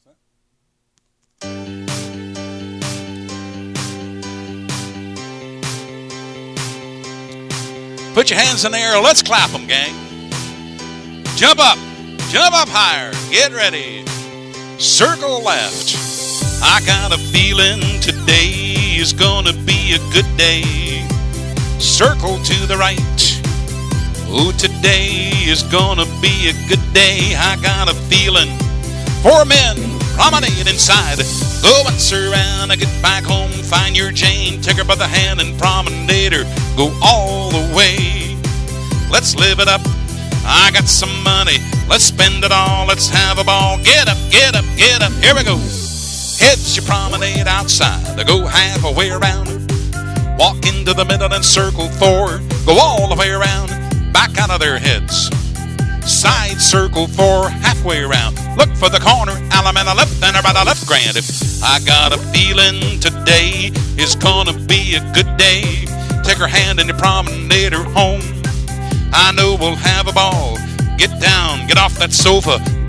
Put your hands in the air. Let's clap them, gang. Jump up higher. Get ready. Circle left. I got a feeling today is gonna be a good day. Circle to the right. Oh, today is gonna be a good day. I got a feeling. 4 men promenade inside. Go once around and get back home. Find your Jane, take her by the hand and promenade her. Go all the way. Let's live it up. I got some money. Let's spend it all. Let's have a ball. Get up, get up, get up. Here we go. Heads, you promenade outside. Go halfway around. Walk into the middle and circle 4. Go all the way around. Back out of their heads. Side circle 4, halfway around. Look for the corner, Alum and a left and about a left grand. I got a feeling today is gonna be a good day. Take her hand and you promenade her home. I know we'll have a ball. Get down, get off that sofa.